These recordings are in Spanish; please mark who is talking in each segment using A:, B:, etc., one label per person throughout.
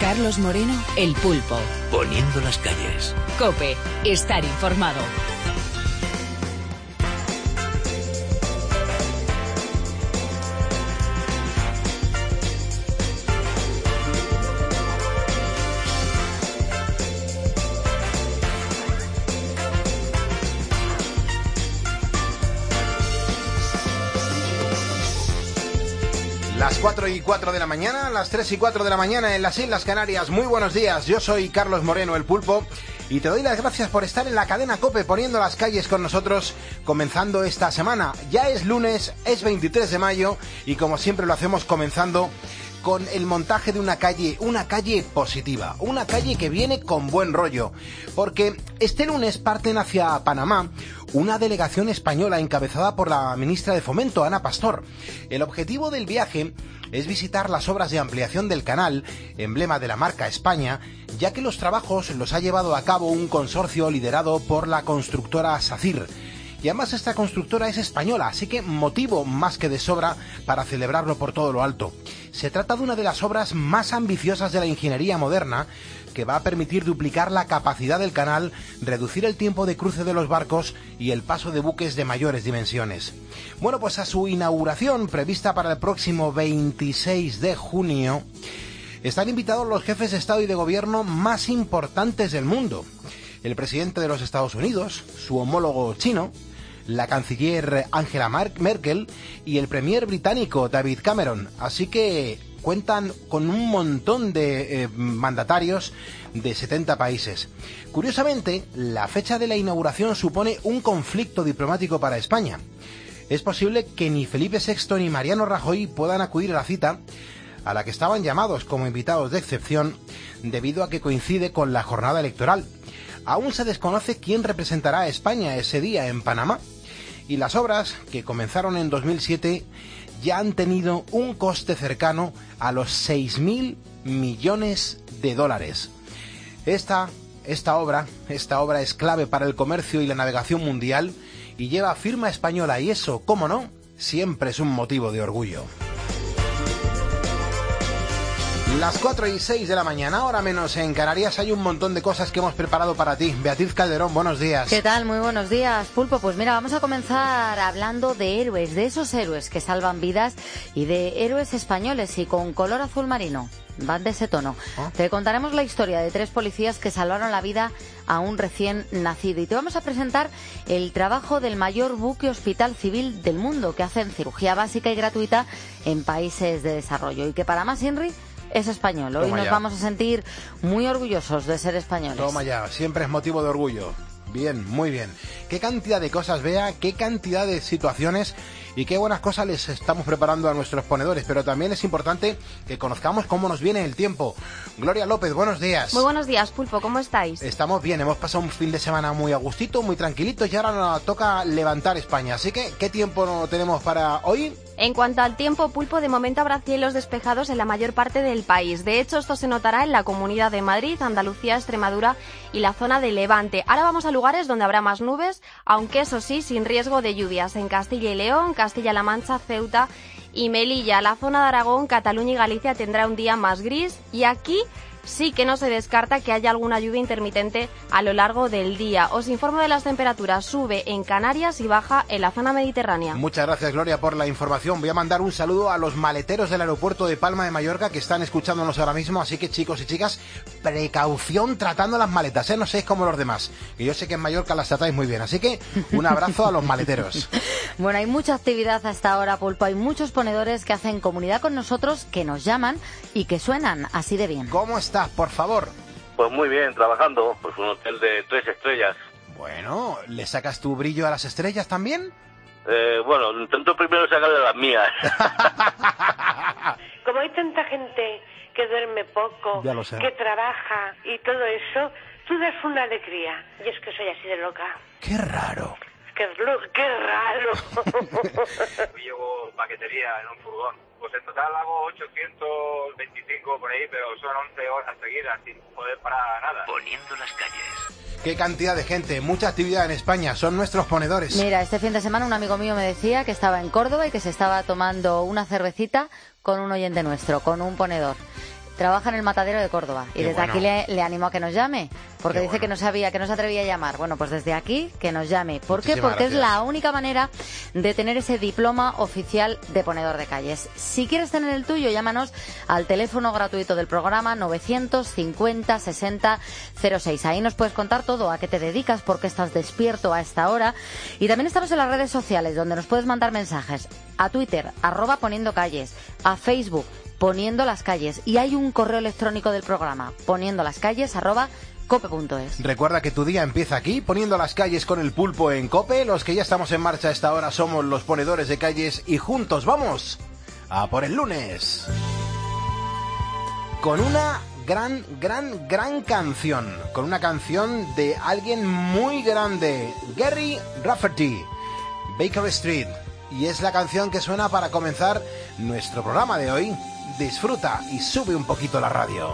A: Carlos Moreno, El Pulpo.
B: Poniendo las calles.
A: COPE. Estar informado.
C: Las 4:04 de la mañana, las 3:04 de la mañana en las Islas Canarias. Muy buenos días, yo soy Carlos Moreno, El Pulpo, y te doy las gracias por estar en la cadena COPE poniendo las calles con nosotros, comenzando esta semana. Ya es lunes, es 23 de mayo, y como siempre lo hacemos comenzando con el montaje de una calle positiva, una calle que viene con buen rollo, porque este lunes parten hacia Panamá una delegación española encabezada por la ministra de Fomento, Ana Pastor. El objetivo del viaje es visitar las obras de ampliación del canal, emblema de la marca España, ya que los trabajos los ha llevado a cabo un consorcio liderado por la constructora SACIR. Y además esta constructora es española, así que motivo más que de sobra para celebrarlo por todo lo alto. Se trata de una de las obras más ambiciosas de la ingeniería moderna, que va a permitir duplicar la capacidad del canal, reducir el tiempo de cruce de los barcos y el paso de buques de mayores dimensiones. Bueno, pues a su inauguración, prevista para el próximo 26 de junio, están invitados los jefes de Estado y de Gobierno más importantes del mundo. El presidente de los Estados Unidos, su homólogo chino, la canciller Angela Merkel y el premier británico David Cameron. Así que cuentan con un montón de mandatarios de 70 países. Curiosamente, la fecha de la inauguración supone un conflicto diplomático para España. Es posible que ni Felipe VI ni Mariano Rajoy puedan acudir a la cita, a la que estaban llamados como invitados de excepción, debido a que coincide con la jornada electoral. Aún se desconoce quién representará a España ese día en Panamá. Y las obras, que comenzaron en 2007, ya han tenido un coste cercano a los 6.000 millones de dólares. Esta obra es clave para el comercio y la navegación mundial y lleva firma española, y eso, cómo no, siempre es un motivo de orgullo. Las 4:06 de la mañana, hora menos en Canarias. Hay un montón de cosas que hemos preparado para ti. Beatriz Calderón, buenos días.
D: ¿Qué tal? Muy buenos días, Pulpo. Pues mira, vamos a comenzar hablando de héroes, de esos héroes que salvan vidas y de héroes españoles y con color azul marino. Van de ese tono. Te contaremos la historia de 3 policías que salvaron la vida a un recién nacido. Y te vamos a presentar el trabajo del mayor buque hospital civil del mundo, que hacen cirugía básica y gratuita en países de desarrollo. Y que para más, Inri, es español. Hoy nos vamos a sentir muy orgullosos de ser españoles.
C: Toma ya, siempre es motivo de orgullo. Bien, muy bien. Qué cantidad de cosas, Bea, qué cantidad de situaciones y qué buenas cosas les estamos preparando a nuestros ponedores, pero también es importante que conozcamos cómo nos viene el tiempo. Gloria López, buenos días.
E: Muy buenos días, Pulpo, ¿cómo estáis?
C: Estamos bien, hemos pasado un fin de semana muy a gustito, muy tranquilito, y ahora nos toca levantar España. Así que, ¿qué tiempo tenemos para hoy?
E: En cuanto al tiempo, Pulpo, de momento habrá cielos despejados en la mayor parte del país. De hecho, esto se notará en la Comunidad de Madrid, Andalucía, Extremadura y la zona de Levante. Ahora vamos a lugares donde habrá más nubes, aunque eso sí, sin riesgo de lluvias. En Castilla y León, Castilla-La Mancha, Ceuta y Melilla. La zona de Aragón, Cataluña y Galicia tendrá un día más gris, y aquí sí que no se descarta que haya alguna lluvia intermitente a lo largo del día. Os informo de las temperaturas. Sube en Canarias y baja en la zona mediterránea.
C: Muchas gracias, Gloria, por la información. Voy a mandar un saludo a los maleteros del aeropuerto de Palma de Mallorca que están escuchándonos ahora mismo. Así que, chicos y chicas, precaución tratando las maletas, ¿eh? No seáis como los demás, que yo sé que en Mallorca las tratáis muy bien. Así que un abrazo a los maleteros.
D: Bueno, hay mucha actividad hasta ahora, Pulpo. Hay muchos ponedores que hacen comunidad con nosotros, que nos llaman y que suenan así de bien.
C: ¿Cómo estás, por favor?
F: Pues muy bien, trabajando. Pues un hotel de 3 estrellas.
C: Bueno, ¿le sacas tu brillo a las estrellas también?
F: Bueno, intento primero sacarle las mías.
G: Como hay tanta gente que duerme poco,
C: ya lo sé,
G: que trabaja y todo eso, tú das una alegría. Y es que soy así de loca.
C: ¡Qué raro!
G: ¡Qué raro!
H: Llevo paquetería en un furgón. Pues en total hago 825 por ahí, pero son 11 horas seguidas sin poder parar nada.
B: Poniendo las calles.
C: Qué cantidad de gente, mucha actividad en España, son nuestros ponedores.
D: Mira, este fin de semana un amigo mío me decía que estaba en Córdoba y que se estaba tomando una cervecita con un oyente nuestro, con un ponedor. trabaja en el Matadero de Córdoba. Y desde aquí le animo a que nos llame, porque dice que no sabía, que no se atrevía a llamar. Bueno, pues desde aquí que nos llame. ¿Por qué? Porque es la única manera de tener ese diploma oficial de ponedor de calles. Si quieres tener el tuyo, llámanos al teléfono gratuito del programa 950 60 06. Ahí nos puedes contar todo, a qué te dedicas, por qué estás despierto a esta hora. Y también estamos en las redes sociales, donde nos puedes mandar mensajes. A Twitter, @poniendocalles, a Facebook, Poniendo las Calles, y hay un correo electrónico del programa, poniendolascalles@cope.es.
C: Recuerda que tu día empieza aquí, poniendo las calles con el pulpo en COPE. Los que ya estamos en marcha a esta hora somos los ponedores de calles y juntos vamos a por el lunes. Con una gran canción, con una canción de alguien muy grande, Gerry Rafferty, Baker Street. Y es la canción que suena para comenzar nuestro programa de hoy. Disfruta y sube un poquito la radio.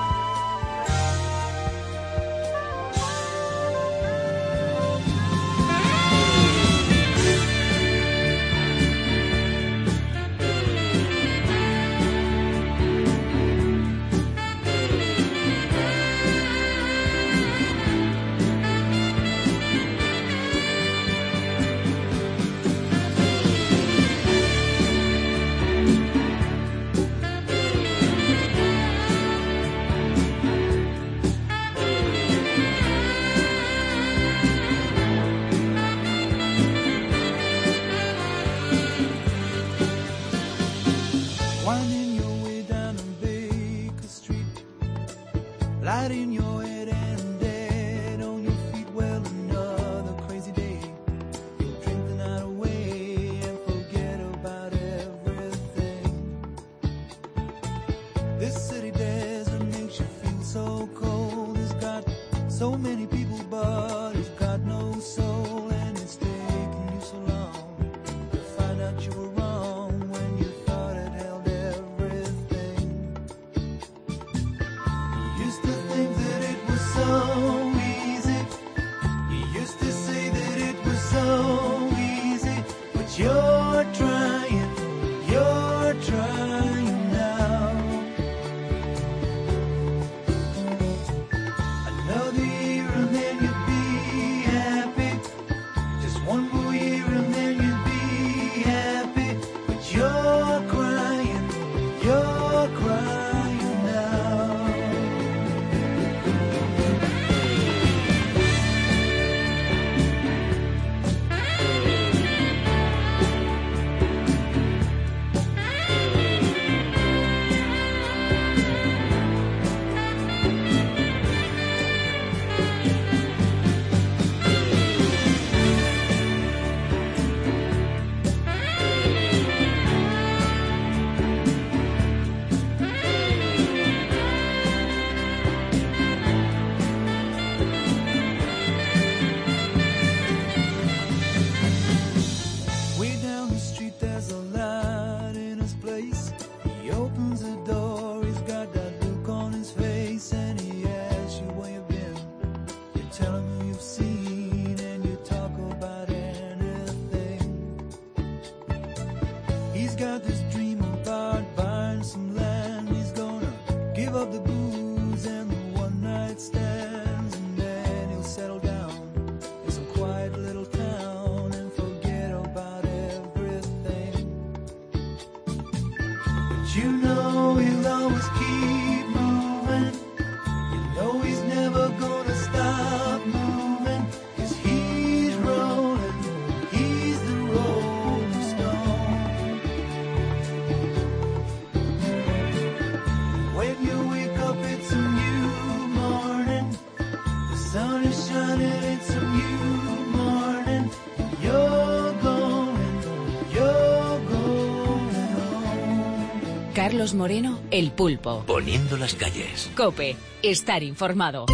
A: Carlos Moreno, El Pulpo.
B: Poniendo las calles.
A: COPE, estar informado.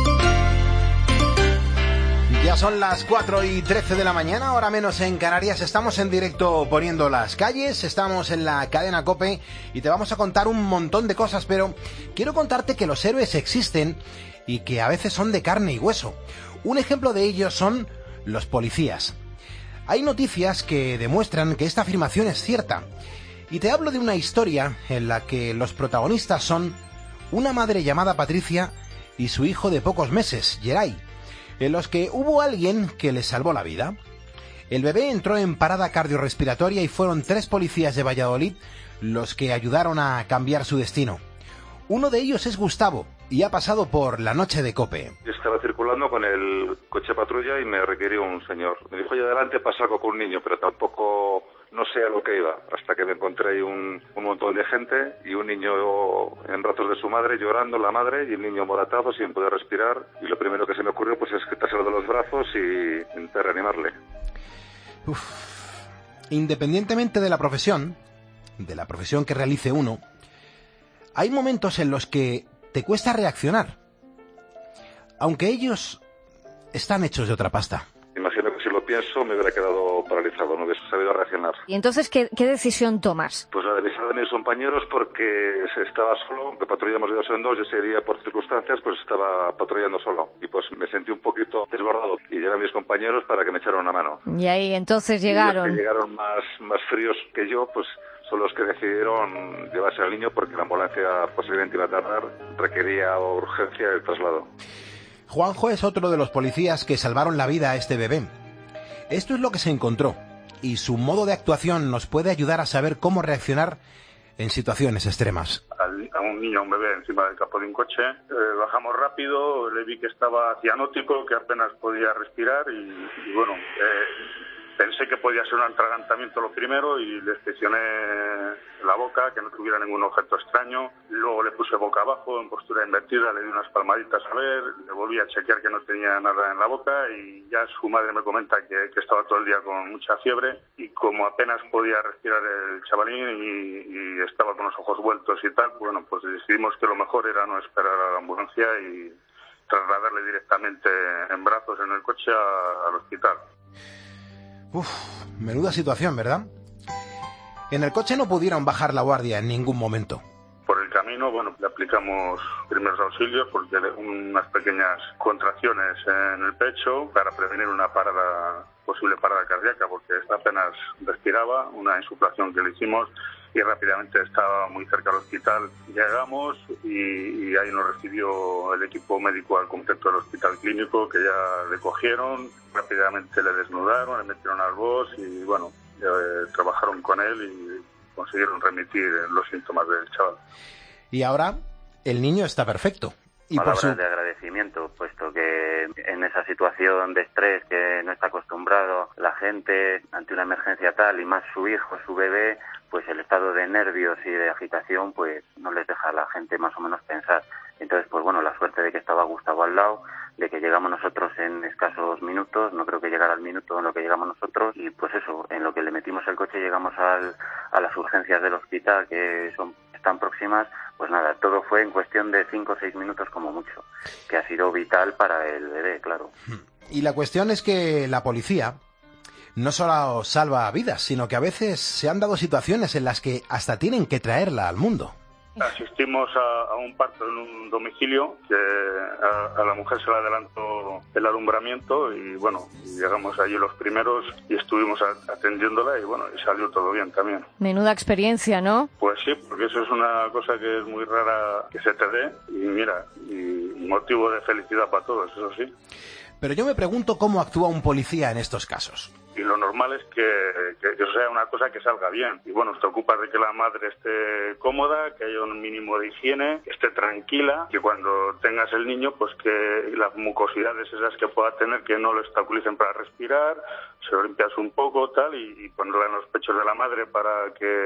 C: Ya son las 4:13 de la mañana, hora menos en Canarias. Estamos en directo Poniendo las Calles, estamos en la cadena COPE y te vamos a contar un montón de cosas, pero quiero contarte que los héroes existen y que a veces son de carne y hueso. Un ejemplo de ello son los policías. Hay noticias que demuestran que esta afirmación es cierta. Y te hablo de una historia en la que los protagonistas son una madre llamada Patricia y su hijo de pocos meses, Geray, en los que hubo alguien que les salvó la vida. El bebé entró en parada cardiorrespiratoria y fueron 3 policías de Valladolid los que ayudaron a cambiar su destino. Uno de ellos es Gustavo y ha pasado por la noche de COPE.
I: Yo estaba circulando con el coche patrulla y me requirió un señor. Me dijo, oye, adelante pasa algo con un niño, pero tampoco no sé a lo que iba. Hasta que me encontré ahí un montón de gente y un niño en brazos de su madre llorando, la madre, y el niño moratado sin poder respirar. Y lo primero que se me ocurrió pues es quitárselo de los brazos y intentar reanimarle.
C: Independientemente de la profesión que realice uno, hay momentos en los que te cuesta reaccionar, aunque ellos están hechos de otra pasta.
I: Imagino que si lo pienso me hubiera quedado paralizado, no hubiera sabido reaccionar.
J: ¿Y entonces qué decisión tomas?
I: Pues la de avisar a mis compañeros porque estaba solo, que patrullamos de 2 en 2, y ese día por circunstancias pues estaba patrullando solo. Y pues me sentí un poquito desbordado y llegué a mis compañeros para que me echaran una mano.
J: Y ahí entonces llegaron.
I: Y los que llegaron más fríos que yo, pues son los que decidieron llevarse al niño porque la ambulancia posiblemente iba a tardar, requería urgencia el traslado.
C: Juanjo es otro de los policías que salvaron la vida a este bebé. Esto es lo que se encontró, y su modo de actuación nos puede ayudar a saber cómo reaccionar en situaciones extremas.
K: A un niño, a un bebé encima del capó de un coche, bajamos rápido, le vi que estaba cianótico, que apenas podía respirar y bueno, pensé que podía ser un atragantamiento lo primero y le inspeccioné la boca, que no tuviera ningún objeto extraño. Luego le puse boca abajo, en postura invertida, le di unas palmaditas a ver, le volví a chequear que no tenía nada en la boca y ya su madre me comenta que estaba todo el día con mucha fiebre y como apenas podía respirar el chavalín y estaba con los ojos vueltos y tal, bueno, pues decidimos que lo mejor era no esperar a la ambulancia y trasladarle directamente en brazos en el coche al hospital.
C: Menuda situación, ¿verdad? En el coche no pudieron bajar la guardia en ningún momento.
K: Por el camino, bueno, le aplicamos primeros auxilios porque unas pequeñas contracciones en el pecho para prevenir una posible parada cardíaca, porque apenas respiraba, una insuflación que le hicimos y rápidamente estaba muy cerca del hospital. Llegamos y ahí nos recibió el equipo médico al completo del hospital clínico, que ya le cogieron, rápidamente le desnudaron, le metieron al box y bueno, trabajaron con él y consiguieron remitir los síntomas del chaval.
C: Y ahora el niño está perfecto. Y
L: palabras de agradecimiento, puesto que en esa situación de estrés que no está acostumbrado la gente ante una emergencia tal y más su hijo, su bebé, pues el estado de nervios y de agitación pues no les deja a la gente más o menos pensar. Entonces, pues bueno, la suerte de que estaba Gustavo al lado, de que llegamos nosotros en escasos minutos, no creo que llegara al minuto en lo que llegamos nosotros, y pues eso, en lo que le metimos el coche llegamos a las urgencias del hospital, que están próximas, pues nada, todo fue en cuestión de 5 o 6 minutos como mucho, que ha sido vital para el bebé, claro.
C: Y la cuestión es que la policía no solo salva vidas, sino que a veces se han dado situaciones en las que hasta tienen que traerla al mundo.
K: Asistimos a un parto en un domicilio que a la mujer se le adelantó el alumbramiento y bueno, llegamos allí los primeros y estuvimos atendiéndola y bueno, y salió todo bien también.
J: Menuda experiencia, ¿no?
K: Pues sí, porque eso es una cosa que es muy rara que se te dé y mira, y motivo de felicidad para todos, eso sí.
C: Pero yo me pregunto cómo actúa un policía en estos casos.
K: Y lo normal es que eso sea una cosa que salga bien. Y bueno, te ocupas de que la madre esté cómoda, que haya un mínimo de higiene, que esté tranquila, que cuando tengas el niño, pues que las mucosidades esas que pueda tener, que no lo obstaculicen para respirar, se lo limpias un poco, tal, y ponerla en los pechos de la madre para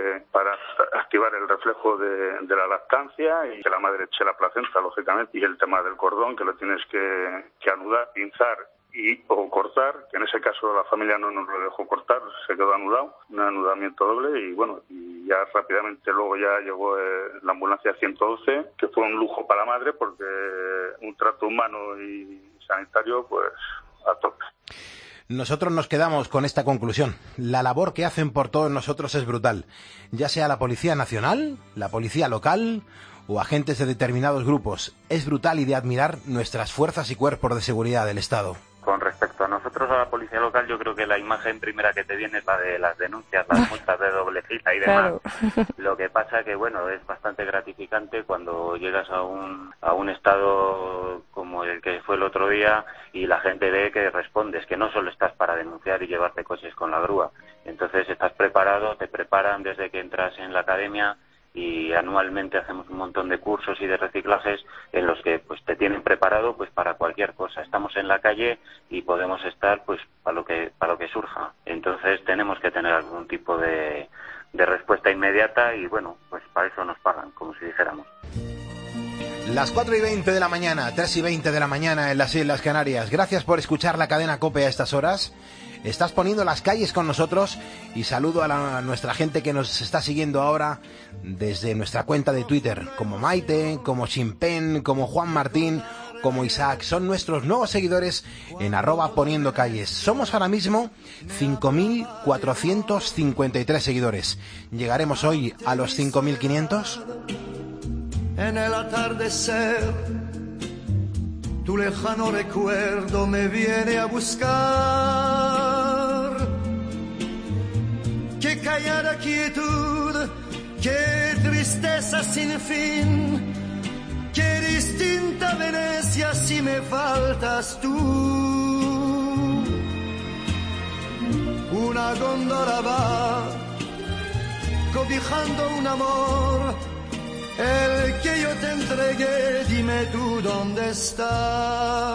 K: activar el reflejo de la lactancia y que la madre eche la placenta, lógicamente. Y el tema del cordón, que lo tienes que anudar, pinzar o cortar, que en ese caso la familia no nos lo dejó cortar, se quedó anudado, un anudamiento doble y bueno, y ya rápidamente luego ya llegó la ambulancia 112, que fue un lujo para la madre porque un trato humano y sanitario pues a tope.
C: Nosotros nos quedamos con esta conclusión. La labor que hacen por todos nosotros es brutal, ya sea la Policía Nacional, la Policía Local o agentes de determinados grupos. Es brutal y de admirar nuestras fuerzas y cuerpos de seguridad del Estado.
L: Con respecto a nosotros, a la policía local, yo creo que la imagen primera que te viene es la de las denuncias, las multas de doble cita y demás.
J: Claro.
L: Lo que pasa que, bueno, es bastante gratificante cuando llegas a un estado como el que fue el otro día y la gente ve que respondes, que no solo estás para denunciar y llevarte coches con la grúa. Entonces estás preparado, te preparan desde que entras en la academia, y anualmente hacemos un montón de cursos y de reciclajes en los que pues te tienen preparado pues para cualquier cosa. Estamos en la calle y podemos estar pues para lo que surja. Entonces tenemos que tener algún tipo de respuesta inmediata y bueno, pues para eso nos pagan, como si dijéramos.
C: Las 4:20 de la mañana, 3:20 de la mañana en las Islas Canarias. Gracias por escuchar la cadena COPE a estas horas. Estás poniendo las calles con nosotros y saludo a nuestra gente que nos está siguiendo ahora desde nuestra cuenta de Twitter, como Maite, como Chimpen, como Juan Martín, como Isaac. Son nuestros nuevos seguidores en @poniendocalles. Somos ahora mismo 5.453 seguidores. ¿Llegaremos hoy a los 5.500?
M: En el atardecer, tu lejano recuerdo me viene a buscar. Qué callada quietud, qué tristeza sin fin, qué distinta Venecia si me faltas tú. Una góndola va cobijando un amor, el que yo te entregué, dime tú dónde está.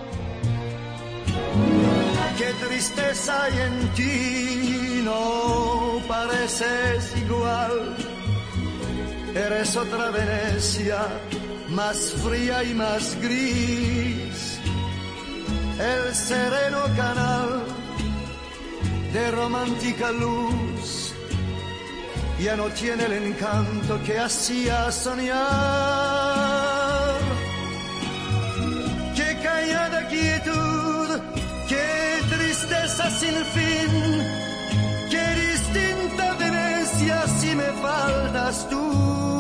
M: Qué tristeza hay en ti, no pareces igual. Eres otra Venecia, más fría y más gris. El sereno canal de romántica luz ya no tiene el encanto que hacía soñar. Qué callada quietud, qué tristeza sin fin, qué distinta Venecia si me faltas tú.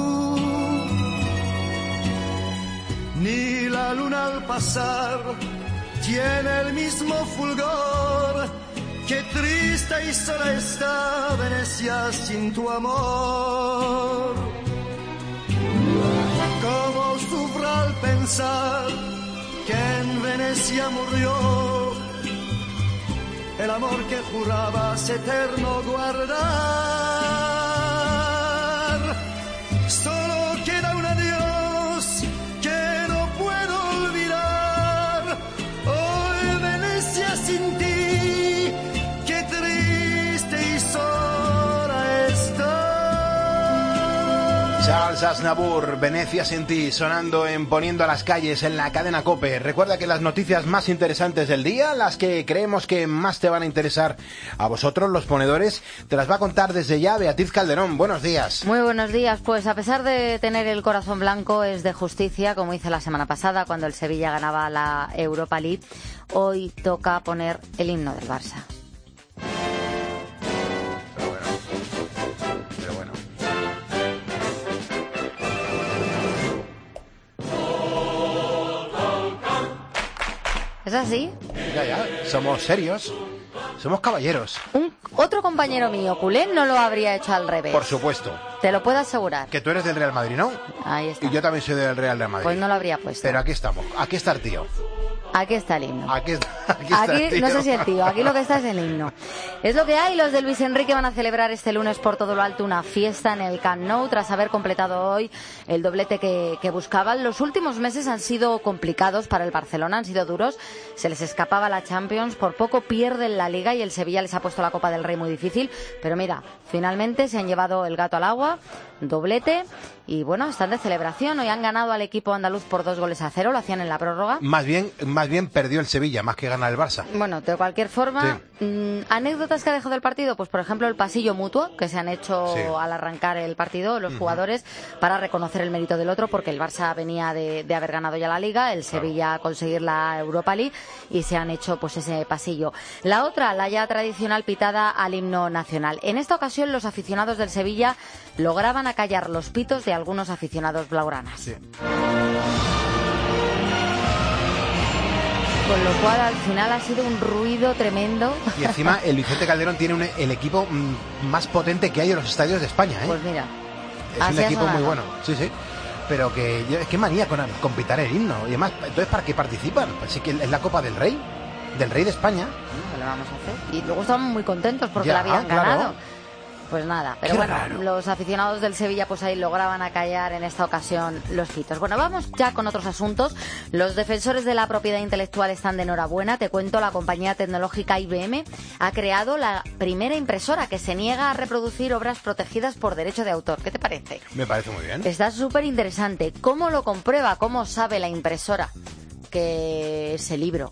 M: Ni la luna al pasar tiene el mismo fulgor. Qué triste y sola está Venecia sin tu amor. Cómo sufro al pensar que en Venecia murió el amor que jurabas eterno guardar. Solo queda un adiós que no puedo olvidar. Hoy Venecia sin ti,
C: Charles Aznavour, Venecia sin ti, sonando en Poniendo a las calles en la cadena COPE. Recuerda que las noticias más interesantes del día, las que creemos que más te van a interesar a vosotros, los ponedores, te las va a contar desde ya Beatriz Calderón. Buenos días.
D: Muy buenos días. Pues a pesar de tener el corazón blanco, es de justicia, como hice la semana pasada cuando el Sevilla ganaba la Europa League. Hoy toca poner el himno del Barça. ¿Es así?
C: Ya, somos serios, somos caballeros.
D: Otro compañero mío, culé, no lo habría hecho al revés.
C: Por supuesto.
D: Te lo puedo asegurar.
C: Que tú eres del Real Madrid, ¿no?
D: Ahí está.
C: Y yo también soy del Real Madrid.
D: Pues no lo habría puesto.
C: Pero aquí estamos, aquí está el tío.
D: Aquí está el himno.
C: Aquí está el tío.
D: No sé si el tío, aquí lo que está es el himno. Es lo que hay. Los de Luis Enrique van a celebrar este lunes por todo lo alto una fiesta en el Camp Nou tras haber completado hoy el doblete que buscaban. Los últimos meses han sido complicados para el Barcelona, han sido duros. Se les escapaba la Champions, por poco pierden la Liga y el Sevilla les ha puesto la Copa del Rey muy difícil. Pero mira, finalmente se han llevado el gato al agua, doblete. Y bueno, están de celebración. Hoy han ganado al equipo andaluz por 2-0, lo hacían en la prórroga.
C: Más bien perdió el Sevilla, más que ganar el Barça.
D: Bueno, de cualquier forma, sí. ¿Anécdotas que ha dejado el partido? Pues por ejemplo el pasillo mutuo que se han hecho al arrancar el partido los jugadores para reconocer el mérito del otro, porque el Barça venía de haber ganado ya la Liga, el Sevilla a conseguir la Europa League, y se han hecho pues ese pasillo. La otra, la ya tradicional pitada al himno nacional. En esta ocasión los aficionados del Sevilla lograban acallar los pitos de algunos aficionados blaugranas. Sí. con lo cual al final ha sido un ruido tremendo.
C: Y encima el Vicente Calderón tiene el equipo más potente que hay en los estadios de España, ¿eh?
D: Pues mira,
C: es un equipo muy bueno, sí. Pero que es que manía con pitar el himno. Y además, entonces, ¿para qué participan? Pues sí que es la Copa del Rey de España.
D: ¿Qué le vamos a hacer? Y luego estaban muy contentos porque la habían ganado. Pues nada, pero
C: Qué
D: bueno,
C: raro.
D: los aficionados del Sevilla pues ahí lograban acallar en esta ocasión los pitos. Bueno, vamos ya con otros asuntos. Los defensores de la propiedad intelectual están de enhorabuena. Te cuento, la compañía tecnológica IBM ha creado la primera impresora que se niega a reproducir obras protegidas por derecho de autor. ¿Qué te parece?
C: Me parece muy bien.
D: Está súper interesante. ¿Cómo lo comprueba? ¿Cómo sabe la impresora que ese libro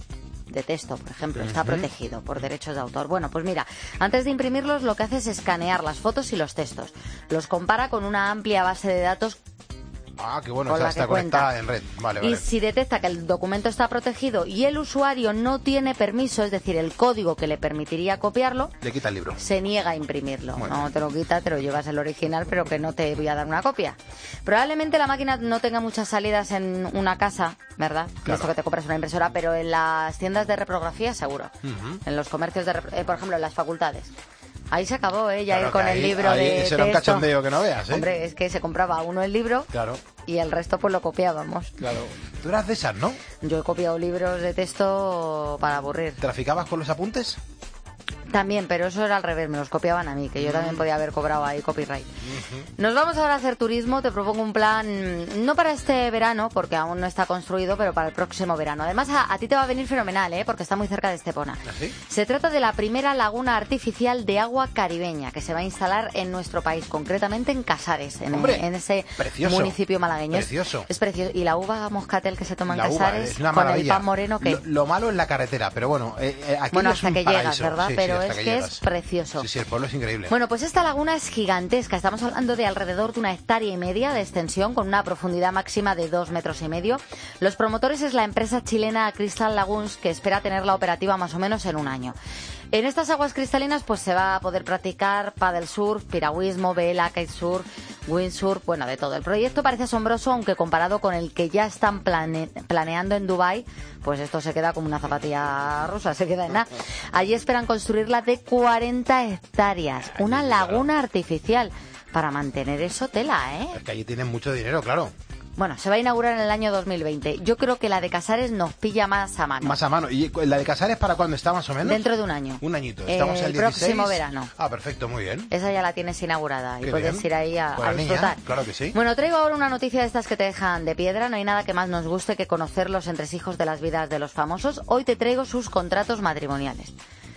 D: de texto, por ejemplo, está protegido por derechos de autor? Bueno, pues mira, antes de imprimirlos lo que hace es escanear las fotos y los textos. Los compara con una amplia base de datos.
C: Ah, qué bueno, está conectada en red. Vale.
D: Y si detecta que el documento está protegido y el usuario no tiene permiso, es decir, el código que le permitiría copiarlo,
C: le quita el libro.
D: Se niega a imprimirlo.
C: Bueno.
D: No te lo quita, te lo llevas el original, pero que no te voy a dar una copia. Probablemente la máquina no tenga muchas salidas en una casa, ¿verdad?
C: Claro.
D: Esto que te compras una impresora, pero en las tiendas de reprografía seguro. En los comercios por ejemplo, en las facultades. Ahí se acabó, ya
C: Claro,
D: ir con el libro de
C: ese era un
D: texto.
C: cachondeo que no veas, ¿eh?
D: Hombre, es que se compraba uno el libro,
C: claro,
D: y el resto pues lo copiábamos.
C: Claro. Tú eras de esas, ¿no?
D: Yo he copiado libros de texto para aburrir.
C: ¿Traficabas con los apuntes?
D: También, pero eso era al revés, me los copiaban a mí, que yo también podía haber cobrado ahí copyright. Nos vamos ahora a hacer turismo. Te propongo un plan, no para este verano, porque aún no está construido, pero para el próximo verano. Además, a ti te va a venir fenomenal, porque está muy cerca de Estepona.
C: ¿Sí?
D: Se trata de la primera laguna artificial de agua caribeña que se va a instalar en nuestro país, concretamente en Casares, en ese
C: precioso,
D: municipio malagueño.
C: Precioso.
D: Es precioso. Y la uva moscatel que se toma en
C: La uva
D: Casares,
C: es una
D: con
C: maravilla.
D: el pan moreno que...
C: Lo malo es la carretera, pero bueno, aquí
D: bueno,
C: es
D: hasta
C: un
D: que
C: paraíso.
D: llegas, ¿verdad?
C: Sí,
D: Pero
C: hasta
D: es que
C: llegas.
D: es precioso.
C: Sí, el pueblo es increíble.
D: Bueno, pues esta laguna es gigantesca. Estamos hablando de alrededor de 1,5 hectáreas de extensión, con una profundidad máxima de 2,5 metros. Los promotores es la empresa chilena Crystal Lagoons, que espera tenerla operativa más o menos en un año. En estas aguas cristalinas pues se va a poder practicar paddle surf, piragüismo, vela, kitesurf, windsurf, bueno, de todo. El proyecto parece asombroso, aunque comparado con el que ya están planeando en Dubái, pues esto se queda como una zapatilla rusa, se queda en nada. Allí esperan construirla de 40 hectáreas, una laguna artificial. Para mantener eso, tela, ¿eh?
C: Es que allí tienen mucho dinero, claro.
D: Bueno, se va a inaugurar en el año 2020. Yo creo que la de Casares nos pilla más a mano.
C: Más a mano. ¿Y la de Casares para cuándo está, más o menos?
D: Dentro de un año.
C: Un añito. Estamos
D: el
C: el 16.
D: próximo verano.
C: Ah, perfecto, muy bien.
D: Esa ya la tienes inaugurada y
C: Qué
D: puedes
C: bien.
D: ir ahí a
C: Pues la
D: disfrutar.
C: niña, claro que sí.
D: Bueno, traigo ahora una noticia de estas que te dejan de piedra. No hay nada que más nos guste que conocer los entresijos de las vidas de los famosos. Hoy te traigo sus contratos matrimoniales.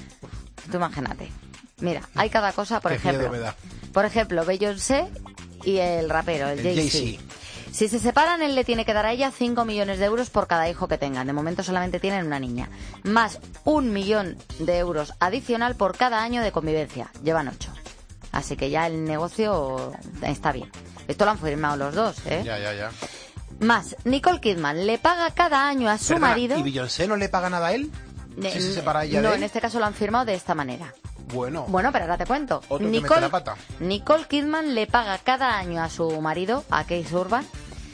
D: Tú imagínate. Mira, hay cada cosa, por
C: Qué miedo
D: ejemplo.
C: me da.
D: Por ejemplo, Beyoncé y el rapero, el Jay-Z. Si se separan, él le tiene que dar a ella 5 millones de euros por cada hijo que tengan. De momento solamente tienen una niña. Más 1 millón de euros adicional por cada año de convivencia. Llevan 8. Así que ya el negocio está bien. Esto lo han firmado los dos, ¿eh?
C: Ya.
D: Más, Nicole Kidman le paga cada año a su
C: Perdona,
D: marido...
C: ¿Y Beyoncé no le paga nada a él? Si se separa ella
D: no,
C: de él.
D: en este caso lo han firmado de esta manera.
C: Bueno,
D: pero ahora te cuento.
C: otro que mete la pata.
D: Nicole Kidman le paga cada año a su marido, a Keith Urban,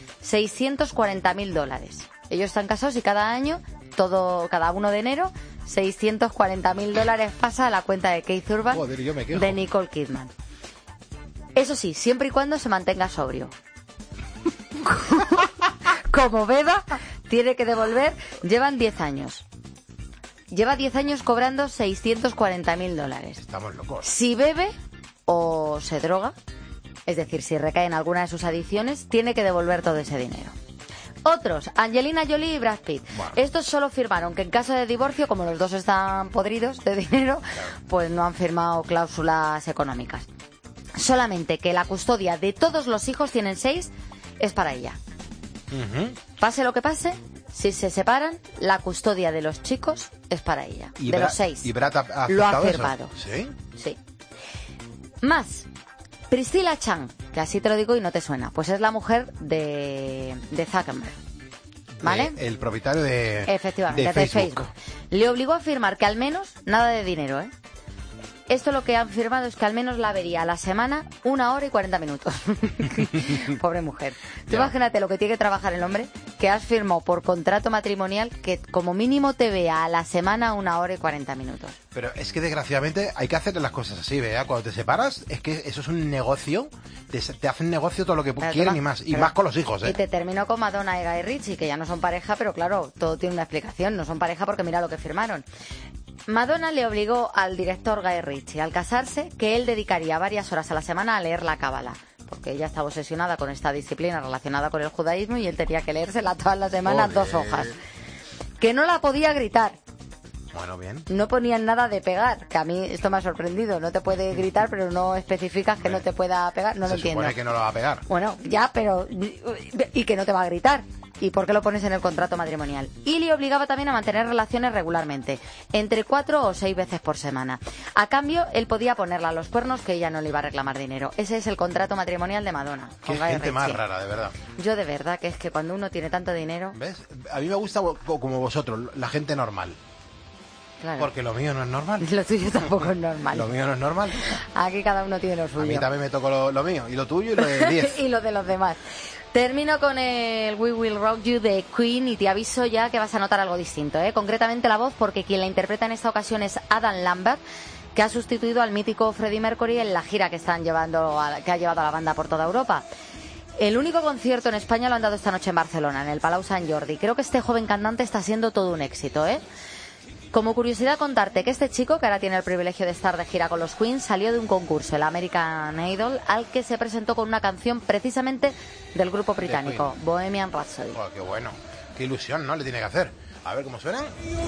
D: $640.000. Ellos están casados y cada año, cada 1 de enero, $640.000 pasa a la cuenta de Keith Urban.
C: Joder, yo me quejo.
D: De Nicole Kidman. Eso sí, siempre y cuando se mantenga sobrio. Como beba, tiene que devolver. Llevan 10 años. Lleva 10 años cobrando $640.000.
C: Estamos locos.
D: Si bebe o se droga, es decir, si recae en alguna de sus adicciones, tiene que devolver todo ese dinero. Otros, Angelina Jolie y Brad Pitt.
C: Bueno.
D: Estos solo firmaron que en caso de divorcio, como los dos están podridos de dinero, pues no han firmado cláusulas económicas. Solamente que la custodia de todos los hijos, tienen 6, es para ella. Pase lo que pase, si se separan, la custodia de los chicos es para ella.
C: ¿Y
D: de los 6.
C: ¿Y Brad ha
D: lo ha
C: aceptado eso?
D: firmado.
C: ¿Sí?
D: Sí. Más, Priscilla Chang, que así te lo digo y no te suena, pues es la mujer de Zuckerberg. ¿Vale?
C: El propietario de
D: Efectivamente, de Facebook. Le obligó a firmar que al menos, nada de dinero, ¿eh? Esto lo que han firmado es que al menos la vería a la semana 1 hora y 40 minutos. Pobre mujer. Tú
C: Ya.
D: imagínate lo que tiene que trabajar el hombre que has firmado por contrato matrimonial que como mínimo te vea a la semana 1 hora y 40 minutos.
C: Pero es que desgraciadamente hay que hacer las cosas así, ¿vea? Cuando te separas, es que eso es un negocio, te hacen negocio todo lo que quieren y más con los hijos, ¿eh?
D: Y te termino con Madonna y Guy Ritchie, que ya no son pareja, pero claro, todo tiene una explicación, no son pareja porque mira lo que firmaron. Madonna le obligó al director Guy Ritchie, al casarse, que él dedicaría varias horas a la semana a leer la Cábala, porque ella estaba obsesionada con esta disciplina relacionada con el judaísmo y él tenía que leérsela todas las semanas 2 hojas. Que no la podía gritar.
C: Bueno, bien.
D: No ponían nada de pegar, que a mí esto me ha sorprendido. No te puede gritar, pero no especificas que no te pueda pegar. No lo entiendo.
C: Se supone que no lo va a pegar.
D: Bueno, ya, pero... Y que no te va a gritar. ¿Y por qué lo pones en el contrato matrimonial? Y le obligaba también a mantener relaciones regularmente, entre 4 o 6 veces por semana. A cambio, él podía ponerla a los cuernos, que ella no le iba a reclamar dinero. Ese es el contrato matrimonial de Madonna.
C: Qué gente más rara, de verdad.
D: Yo de verdad, que es que cuando uno tiene tanto dinero...
C: ¿Ves? A mí me gusta como vosotros, la gente normal.
D: Claro.
C: Porque lo mío no es normal.
D: Lo tuyo tampoco es normal.
C: Lo mío no es normal.
D: Aquí cada uno tiene lo suyo.
C: A mí también me tocó lo mío, y lo tuyo y lo de 10.
D: Y lo de los demás. Termino con el We Will Rock You de Queen y te aviso ya que vas a notar algo distinto, ¿eh? Concretamente la voz, porque quien la interpreta en esta ocasión es Adam Lambert, que ha sustituido al mítico Freddie Mercury en la gira que ha llevado a la banda por toda Europa. El único concierto en España lo han dado esta noche en Barcelona, en el Palau Sant Jordi. Creo que este joven cantante está siendo todo un éxito, ¿eh? Como curiosidad contarte que este chico, que ahora tiene el privilegio de estar de gira con los Queen, salió de un concurso, el American Idol, al que se presentó con una canción precisamente del grupo británico, Bohemian Rhapsody.
C: Oh, qué bueno, qué ilusión, ¿no? Le tiene que hacer. A ver cómo suenan.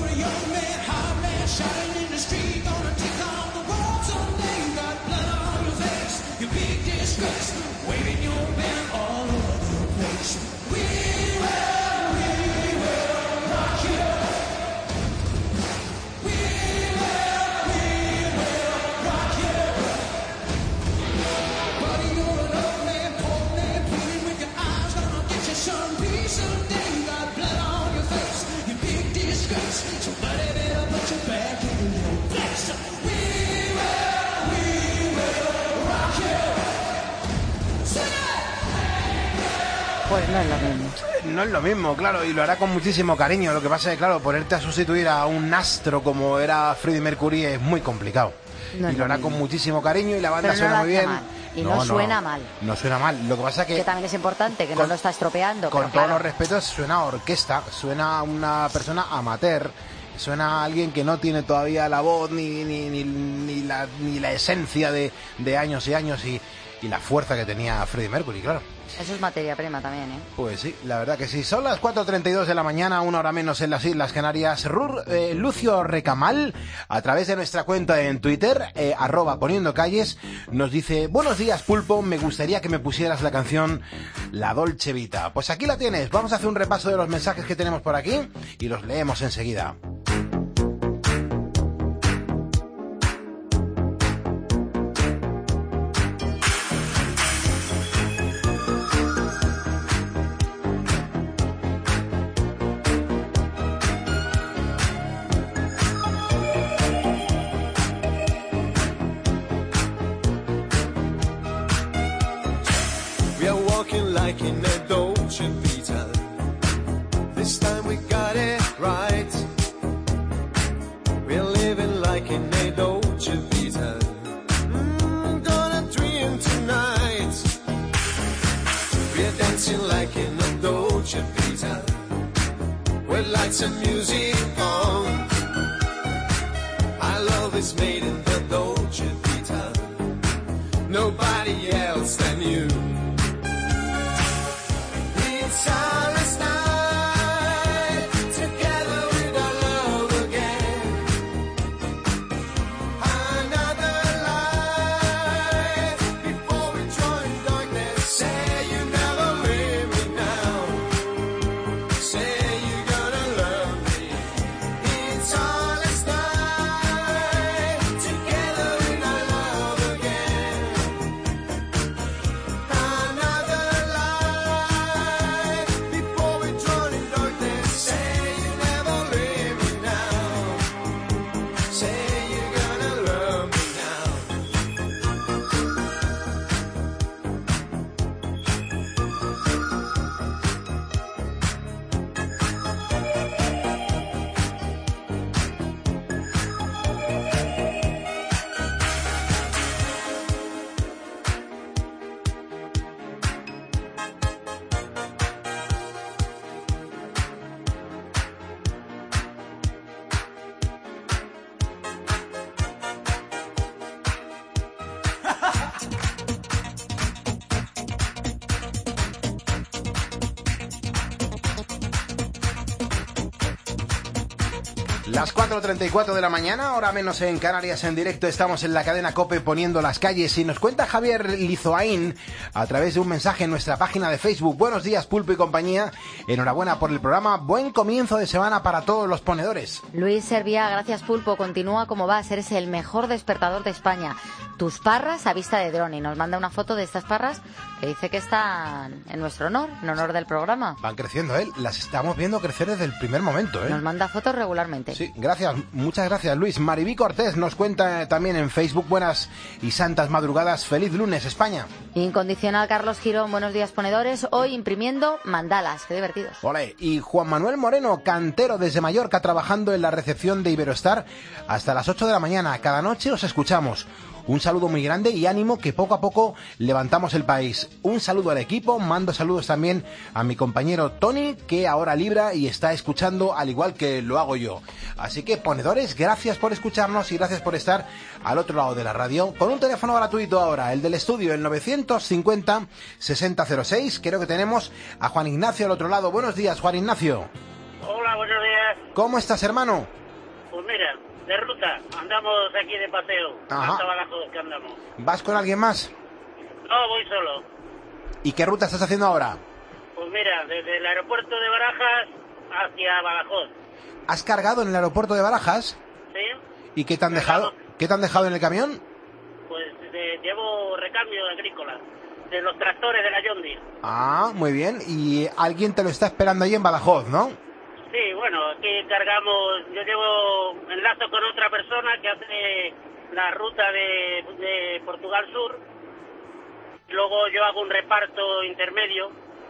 D: Pues no es lo mismo.
C: No es lo mismo, claro, y lo hará con muchísimo cariño. Lo que pasa es que, claro, ponerte a sustituir a un astro como era Freddie Mercury es muy complicado.
D: No
C: y lo hará con muchísimo cariño y la banda suena muy bien.
D: Y no suena mal.
C: No suena mal. Lo que pasa es que
D: también es importante, que no lo está estropeando.
C: Con todos los respetos, suena a orquesta, suena a una persona amateur, suena a alguien que no tiene todavía la voz ni la esencia de años y años y la fuerza que tenía Freddie Mercury, claro.
D: Eso es materia prima también, ¿eh?
C: Pues sí, la verdad que sí. Son las 4:32 de la mañana, 1 hora menos en las Islas Canarias. Lucio Recamal, a través de nuestra cuenta en Twitter, @poniendocalles, nos dice: buenos días, Pulpo, me gustaría que me pusieras la canción La Dolce Vita. Pues aquí la tienes. Vamos a hacer un repaso de los mensajes que tenemos por aquí y los leemos enseguida.
M: In a Dolce Vita, this time we got it right. We're living like in a Dolce Vita. Gonna dream tonight. We're dancing like in a Dolce Vita, with lights and music on. Our love is made in the Dolce Vita. Nobody else than you. Silence night, together with our love again. Another life before we join darkness. Say you never leave me now. Say you're gonna love me. It's silence night, together with our love again.
C: Las 4:34 de la mañana, hora menos en Canarias, en directo. Estamos en la cadena COPE poniendo las calles y nos cuenta Javier Lizoaín a través de un mensaje en nuestra página de Facebook. Buenos días, Pulpo y compañía. Enhorabuena por el programa. Buen comienzo de semana para todos los ponedores.
D: Luis Serviá, gracias Pulpo. Continúa como vas. Eres el mejor despertador de España. Tus parras a vista de dron. Y nos manda una foto de estas parras que dice que están en nuestro honor, en honor del programa.
C: Van creciendo, ¿eh? Las estamos viendo crecer desde el primer momento, ¿eh?
D: Nos manda fotos regularmente.
C: Sí, gracias, muchas gracias, Luis. Maribí Cortés nos cuenta también en Facebook. Buenas y santas madrugadas. Feliz lunes, España.
D: Incondicional Carlos Girón, buenos días ponedores. Hoy imprimiendo mandalas, qué divertidos.
C: Ole. Y Juan Manuel Moreno, cantero desde Mallorca, trabajando en la recepción de Iberostar hasta las 8 de la mañana. Cada noche os escuchamos. Un saludo muy grande y ánimo, que poco a poco levantamos el país. Un saludo al equipo, mando saludos también a mi compañero Tony, que ahora libra y está escuchando al igual que lo hago yo. Así que, ponedores, gracias por escucharnos y gracias por estar al otro lado de la radio. Con un teléfono gratuito ahora, el del estudio, el 950-6006. Creo que tenemos a Juan Ignacio al otro lado. Buenos días, Juan Ignacio.
N: Hola, buenos días.
C: ¿Cómo estás, hermano?
N: Pues mira, de ruta, andamos aquí de paseo.
C: Ajá.
N: Hasta Badajoz que andamos.
C: ¿Vas con alguien más?
N: No, voy solo.
C: ¿Y qué ruta estás haciendo ahora?
N: Pues mira, desde el aeropuerto de Barajas hacia Badajoz.
C: ¿Has cargado en el aeropuerto de Barajas?
N: ¿Sí?
C: ¿Y qué te han dejado? ¿Qué te han dejado en el camión?
N: Pues llevo recambio agrícola de los tractores de la John Deere.
C: Ah, muy bien. Y alguien te lo está esperando ahí en Badajoz, ¿no?
N: Sí, bueno, aquí cargamos, yo llevo enlazo con otra persona que hace la ruta de Portugal Sur. Luego yo hago un reparto intermedio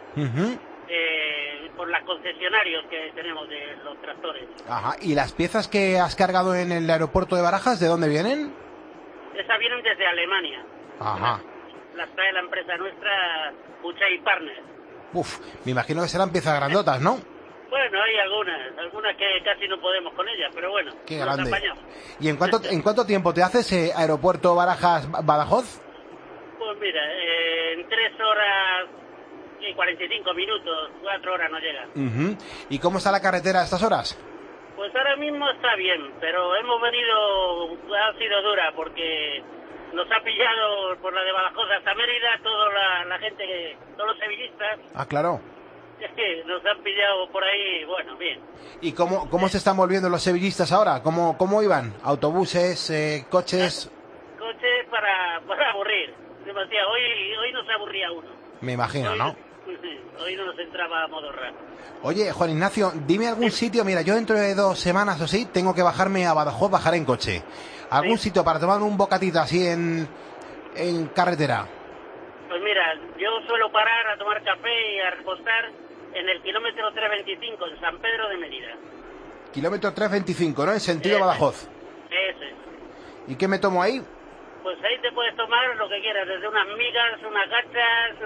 N: por los concesionarios que tenemos de los tractores.
C: Ajá. ¿Y las piezas que has cargado en el aeropuerto de Barajas, de dónde vienen?
N: Esas vienen desde Alemania.
C: Ajá.
N: Las trae la empresa nuestra, Buchay Partners.
C: Uf, me imagino que serán piezas grandotas, ¿no?
N: Bueno, hay algunas que casi no podemos con ellas, pero bueno.
C: Qué
N: nos
C: grande.
N: apañamos.
C: ¿Y en cuánto tiempo te haces aeropuerto Barajas-Badajoz?
N: Pues mira, en 3 horas y 45 minutos, 4 horas no llega.
C: ¿Y cómo está la carretera a estas horas?
N: Pues ahora mismo está bien, pero hemos venido, ha sido dura porque nos ha pillado por la de Badajoz hasta Mérida toda la gente, todos los sevillistas.
C: Ah, claro.
N: Es que nos han pillado por ahí, bueno, bien.
C: ¿Y cómo se están volviendo los sevillistas ahora? ¿Cómo iban? ¿Autobuses, coches?
N: Coches para aburrir. Demasiado. Hoy nos aburría uno.
C: Me imagino,
N: Hoy,
C: ¿no?
N: Hoy no nos entraba a modorra.
C: Oye, Juan Ignacio, dime algún sitio. Mira, yo dentro de 2 semanas o así tengo que bajarme a Badajoz, bajar en coche. ¿Algún sitio para tomar un bocatito así en carretera?
N: Pues mira, yo suelo parar a tomar café y a repostar en el kilómetro 325, en San Pedro de Mérida.
C: Kilómetro 325, ¿no? En sentido Badajoz.
N: Ese es.
C: ¿Y qué me tomo ahí?
N: Pues ahí te puedes tomar lo que quieras, desde unas migas, unas gachas,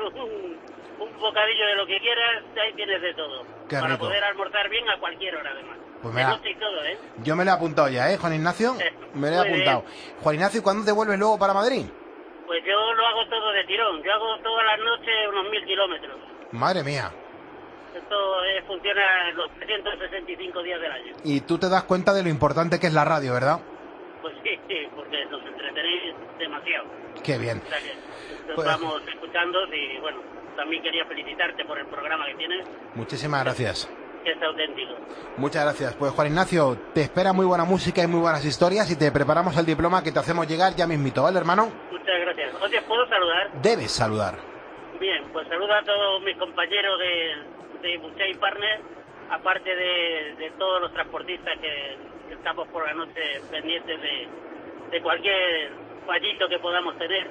N: un bocadillo de lo que quieras, ahí tienes de todo.
C: Qué
N: para
C: rico.
N: poder almorzar bien a cualquier hora, además.
C: Pues
N: De
C: mira,
N: noche y todo, ¿eh?
C: yo me lo he apuntado ya, Juan Ignacio. Me lo he
N: muy
C: apuntado. Juan Ignacio, ¿y cuándo te vuelves luego para Madrid?
N: Pues yo lo hago todo de tirón. Yo hago todas las noches unos 1000 kilómetros.
C: Madre mía.
N: Esto funciona los 365 días del año.
C: Y tú te das cuenta de lo importante que es la radio, ¿verdad?
N: Pues sí, porque nos entretenéis demasiado.
C: Qué bien.
N: O sea que
C: Pues-
N: vamos escuchando y bueno, también quería felicitarte por el programa que tienes,
C: Muchísimas gracias.
N: que es auténtico.
C: Muchas gracias. Pues Juan Ignacio, te espera muy buena música y muy buenas historias y te preparamos el diploma que te hacemos llegar ya mismito, ¿vale, hermano?
N: Muchas gracias. Oye, ¿puedo saludar?
C: Debes saludar.
N: Bien, pues saludo a todos mis compañeros de Buchay Partners, aparte de todos los transportistas que estamos por la noche pendientes de cualquier fallito que podamos tener.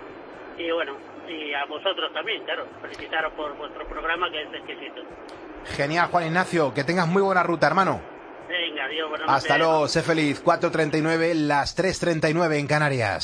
N: Y bueno, y a vosotros también, claro, felicitaros por vuestro programa que es exquisito.
C: Genial, Juan Ignacio, que tengas muy buena ruta, hermano.
N: Venga, adiós, buenas
C: Hasta
N: noches.
C: luego, sé feliz. 4:39, las 3:39 en Canarias.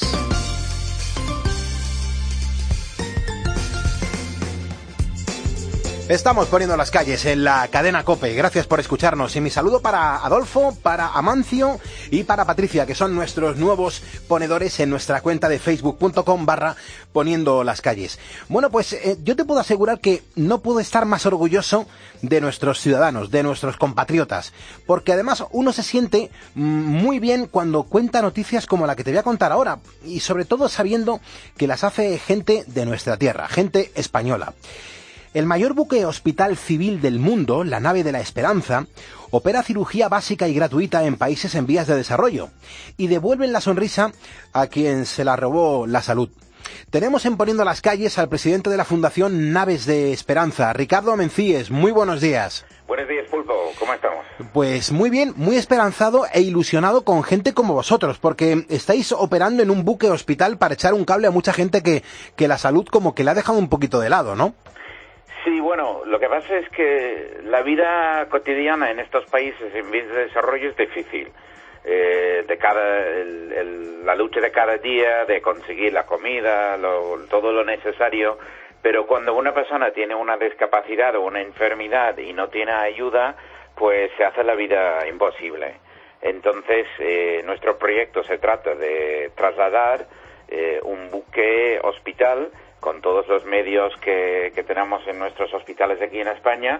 C: Estamos poniendo las calles en la cadena COPE. Gracias por escucharnos. Y mi saludo para Adolfo, para Amancio y para Patricia, que son nuestros nuevos ponedores en nuestra cuenta de facebook.com/poniendo las calles. Bueno, pues yo te puedo asegurar que no puedo estar más orgulloso de nuestros ciudadanos, de nuestros compatriotas, porque además uno se siente muy bien cuando cuenta noticias como la que te voy a contar ahora, y sobre todo sabiendo que las hace gente de nuestra tierra, gente española. El mayor buque hospital civil del mundo, la Nave de la Esperanza, opera cirugía básica y gratuita en países en vías de desarrollo y devuelven la sonrisa a quien se la robó la salud. Tenemos en Poniendo las Calles al presidente de la Fundación Naves de Esperanza, Ricardo Mencíes. Muy buenos días.
O: Buenos días, Pulpo. ¿Cómo estamos?
C: Pues muy bien, muy esperanzado e ilusionado con gente como vosotros, porque estáis operando en un buque hospital para echar un cable a mucha gente que la salud como que la ha dejado un poquito de lado, ¿no?
O: Sí, bueno, lo que pasa es que la vida cotidiana en estos países en vías de desarrollo es difícil. La lucha de cada día, de conseguir la comida, todo lo necesario, pero cuando una persona tiene una discapacidad o una enfermedad y no tiene ayuda, pues se hace la vida imposible. Entonces, nuestro proyecto se trata de trasladar un buque hospital con todos los medios que tenemos en nuestros hospitales aquí en España,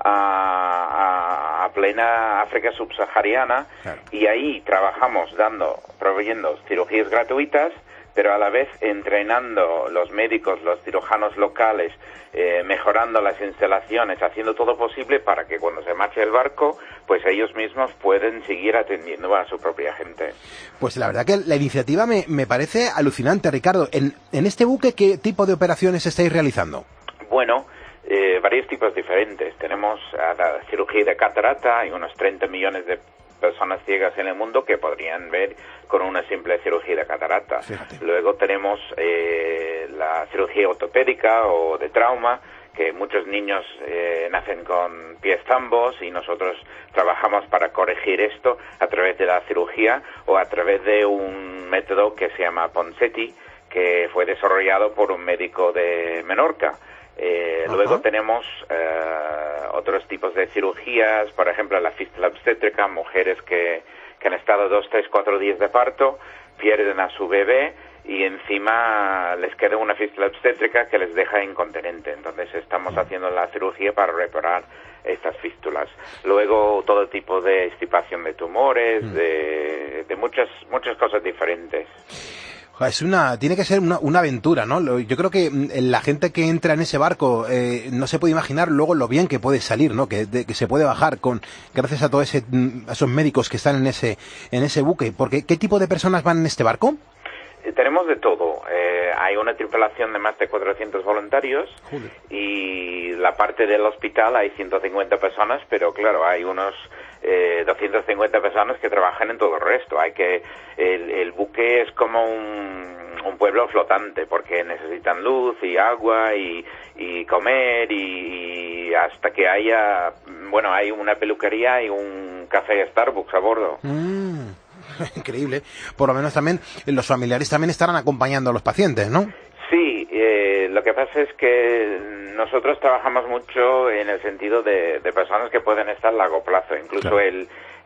O: a plena África subsahariana, claro. Y ahí trabajamos proveyendo cirugías gratuitas, pero a la vez entrenando los médicos, los cirujanos locales, mejorando las instalaciones, haciendo todo posible para que cuando se marche el barco, pues ellos mismos pueden seguir atendiendo a su propia gente.
C: Pues la verdad que la iniciativa me parece alucinante, Ricardo. En este buque, ¿qué tipo de operaciones estáis realizando?
O: Bueno, varios tipos diferentes. Tenemos la cirugía de catarata, hay unos 30 millones de personas ciegas en el mundo que podrían ver con una simple cirugía de catarata. Fíjate. Luego tenemos la cirugía ortopédica o de trauma, que muchos niños nacen con pies zambos y nosotros trabajamos para corregir esto a través de la cirugía o a través de un método que se llama Ponseti, que fue desarrollado por un médico de Menorca. Luego tenemos otros tipos de cirugías, por ejemplo la fístula obstétrica, mujeres que han estado 2, 3, 4 días de parto, pierden a su bebé y encima les queda una fístula obstétrica que les deja incontinente. Entonces estamos haciendo la cirugía para reparar estas fístulas. Luego todo tipo de extirpación de tumores, de muchas cosas diferentes.
C: Tiene que ser una aventura, ¿no? Yo creo que la gente que entra en ese barco no se puede imaginar luego lo bien que puede salir, ¿no? Que se puede bajar gracias a todos esos médicos que están en ese buque. Porque ¿qué tipo de personas van en este barco?
O: Tenemos de todo. Hay una tripulación de más de 400 voluntarios. Joder. Y la parte del hospital hay 150 personas, pero claro, hay unos 250 personas que trabajan en todo el resto. El buque es como un pueblo flotante, porque necesitan luz y agua y comer y hasta que hay una peluquería y un café Starbucks a bordo.
C: Increíble. Por lo menos también los familiares también estarán acompañando a los pacientes, ¿no?
O: Sí, lo que pasa es que nosotros trabajamos mucho en el sentido de personas que pueden estar a largo plazo. Incluso claro.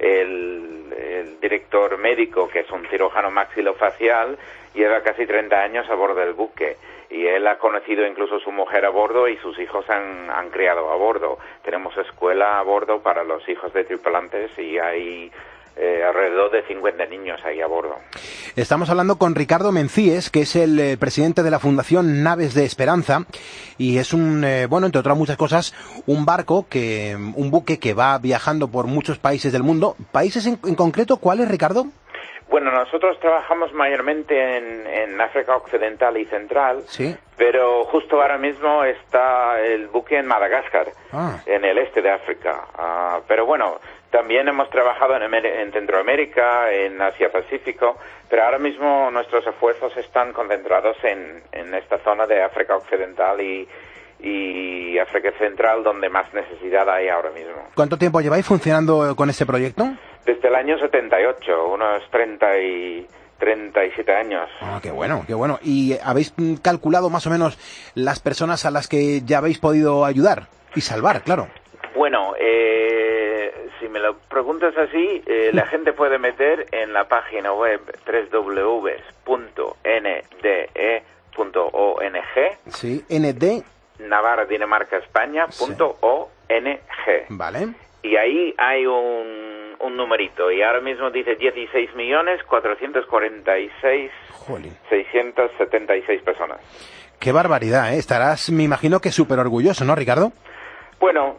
O: el director médico, que es un cirujano maxilofacial, lleva casi 30 años a bordo del buque. Y él ha conocido incluso a su mujer a bordo y sus hijos han criado a bordo. Tenemos escuela a bordo para los hijos de tripulantes y hay alrededor de 50 niños ahí a bordo.
C: Estamos hablando con Ricardo Mencíes, que es el presidente de la Fundación Naves de Esperanza, y es entre otras muchas cosas, un buque que va viajando por muchos países del mundo. ¿Países en concreto cuáles, Ricardo?
O: Bueno, nosotros trabajamos mayormente en África Occidental y Central, ¿sí? Pero justo ahora mismo está el buque en Madagascar, en el este de África. Pero bueno, también hemos trabajado en Centroamérica, en Asia Pacífico, pero ahora mismo nuestros esfuerzos están concentrados en esta zona de África Occidental y África Central, donde más necesidad hay ahora mismo.
C: ¿Cuánto tiempo lleváis funcionando con este proyecto?
O: Desde el año 78, unos 37 años.
C: Qué bueno, qué bueno. ¿Y habéis calculado más o menos las personas a las que ya habéis podido ayudar? Y salvar, claro.
O: Bueno, si me lo preguntas así, la gente puede meter en la página web www.nde.ong.
C: Sí, ND.
O: navarradinamarcaespaña.ong.
C: Vale.
O: Y ahí hay un numerito, y ahora mismo dice 16.446.676 personas.
C: Qué barbaridad, ¿eh? Estarás, me imagino que súper orgulloso, ¿no, Ricardo?
O: Bueno,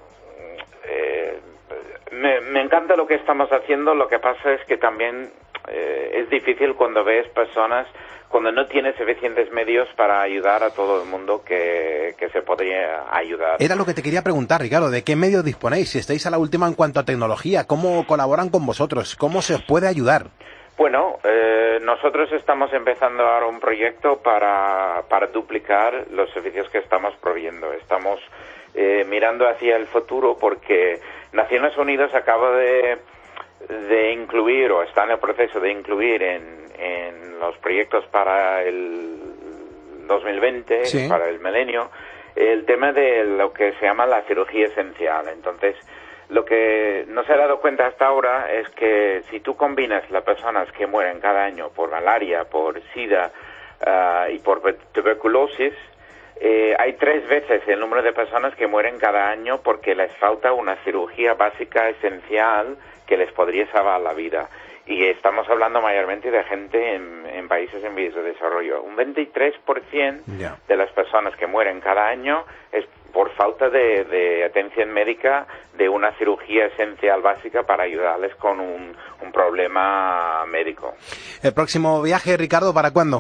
O: me encanta lo que estamos haciendo. Lo que pasa es que también es difícil cuando ves personas, cuando no tienes suficientes medios para ayudar a todo el mundo que se podría ayudar.
C: Era lo que te quería preguntar, Ricardo, ¿de qué medios disponéis? Si estáis a la última en cuanto a tecnología, ¿cómo colaboran con vosotros? ¿Cómo se os puede ayudar?
O: Bueno, nosotros estamos empezando ahora un proyecto para duplicar los servicios que estamos proveyendo. Estamos mirando hacia el futuro porque Naciones Unidas acaba de incluir, o está en el proceso de incluir en los proyectos para el 2020,
C: sí,
O: para el milenio, el tema de lo que se llama la cirugía esencial. Entonces, lo que no se ha dado cuenta hasta ahora es que si tú combinas las personas que mueren cada año por malaria, por SIDA y por tuberculosis, hay 3 veces el número de personas que mueren cada año porque les falta una cirugía básica esencial que les podría salvar la vida. Y estamos hablando mayormente de gente en países en vías de desarrollo. Un 23% de las personas que mueren cada año es por falta de atención médica, de una cirugía esencial básica para ayudarles con un problema médico.
C: ¿El próximo viaje, Ricardo, para cuándo?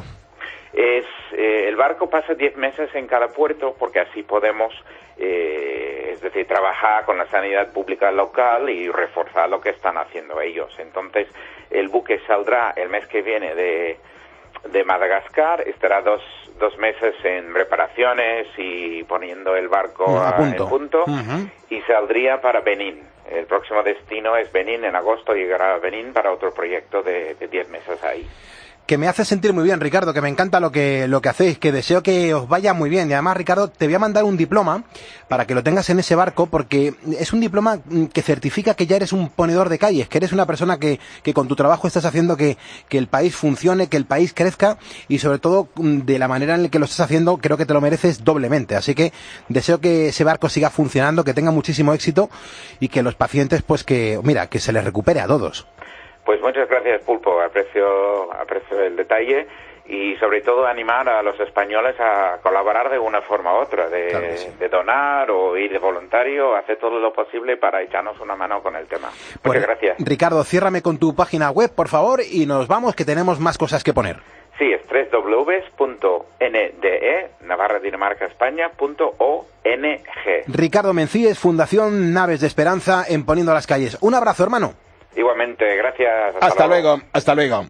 O: El barco pasa 10 meses en cada puerto porque así podemos, es decir, trabajar con la sanidad pública local y reforzar lo que están haciendo ellos. Entonces, el buque saldrá el mes que viene de Madagascar, estará dos meses en reparaciones y poniendo el barco en punto, y saldría para Benín. El próximo destino es Benín. En agosto llegará a Benín para otro proyecto de 10 meses ahí.
C: Que me hace sentir muy bien, Ricardo, que me encanta lo que hacéis, que deseo que os vaya muy bien. Y además, Ricardo, te voy a mandar un diploma para que lo tengas en ese barco, porque es un diploma que certifica que ya eres un ponedor de calles, que eres una persona que con tu trabajo estás haciendo que el país funcione, que el país crezca, y sobre todo de la manera en la que lo estás haciendo, creo que te lo mereces doblemente. Así que deseo que ese barco siga funcionando, que tenga muchísimo éxito y que los pacientes, pues que se les recupere a todos.
O: Pues muchas gracias, Pulpo. Aprecio el detalle y sobre todo animar a los españoles a colaborar de una forma u otra, de donar o ir de voluntario, hacer todo lo posible para echarnos una mano con el tema. Muchas gracias.
C: Ricardo, ciérrame con tu página web, por favor, y nos vamos, que tenemos más cosas que poner.
O: Sí, es www.nde, navarradinamarcaespaña.ong.
C: Ricardo Mencíes, Fundación Naves de Esperanza, en Poniendo las Calles. Un abrazo, hermano.
O: Igualmente, gracias.
C: Hasta luego. Hasta luego.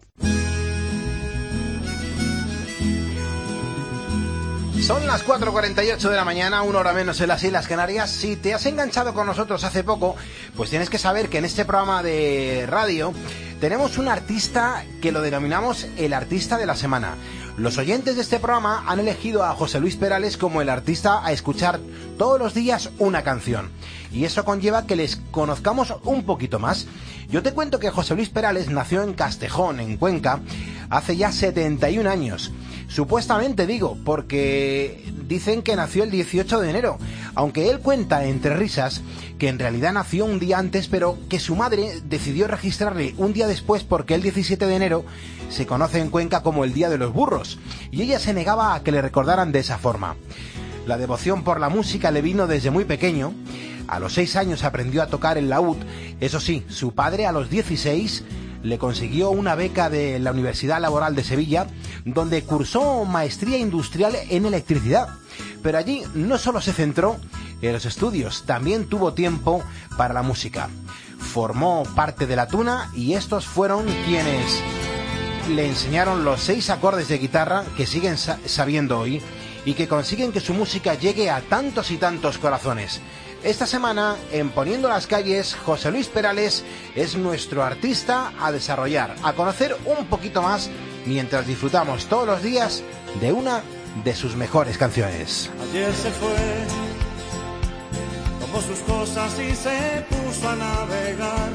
C: Son las 4:48 de la mañana, 1 hora menos en las Islas Canarias. Si te has enganchado con nosotros hace poco, pues tienes que saber que en este programa de radio tenemos un artista que lo denominamos el artista de la semana. Los oyentes de este programa han elegido a José Luis Perales como el artista a escuchar todos los días una canción. Y eso conlleva que les conozcamos un poquito más. Yo te cuento que José Luis Perales nació en Castejón, en Cuenca, hace ya 71 años. Supuestamente digo, porque dicen que nació el 18 de enero, aunque él cuenta entre risas que en realidad nació un día antes, pero que su madre decidió registrarle un día después porque el 17 de enero se conoce en Cuenca como el Día de los Burros, y ella se negaba a que le recordaran de esa forma. La devoción por la música le vino desde muy pequeño. A los 6 años aprendió a tocar el laúd. Eso sí, su padre a los 16 le consiguió una beca de la Universidad Laboral de Sevilla, donde cursó maestría industrial en electricidad. Pero allí no solo se centró en los estudios, también tuvo tiempo para la música. Formó parte de La Tuna y estos fueron quienes le enseñaron los 6 acordes de guitarra que siguen sabiendo hoy y que consiguen que su música llegue a tantos y tantos corazones. Esta semana, en Poniendo las Calles, José Luis Perales es nuestro artista a desarrollar, a conocer un poquito más, mientras disfrutamos todos los días de una de sus mejores canciones.
M: Ayer se fue dejó sus cosas y se puso a navegar.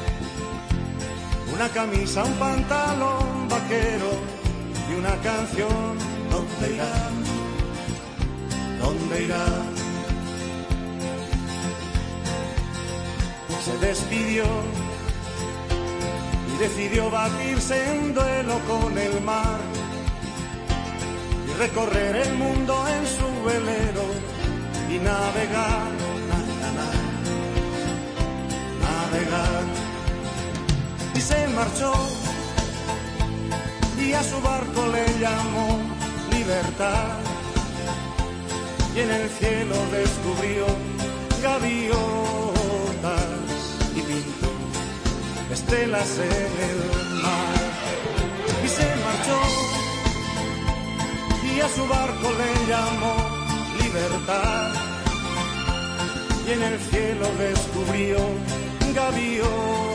M: Una camisa, un pantalón vaquero y una canción. ¿Dónde irá? ¿Dónde irá? Se despidió y decidió batirse en duelo con el mar y recorrer el mundo en su velero y navegar, navegar. Y se marchó y a su barco le llamó Libertad, y en el cielo descubrió gaviotas y pintó estelas en el mar. Y se marchó y a su barco le llamó Libertad, y en el cielo descubrió gaviotas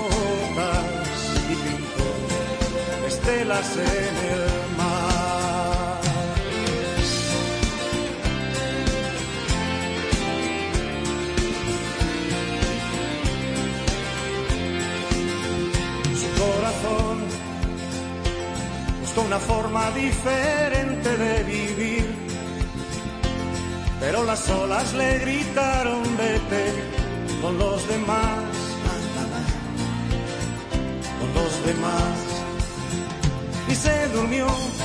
M: y pintó estelas en el mar. Su corazón buscó una forma diferente de vivir, pero las olas le gritaron vete con los demás, con los demás. Y se durmió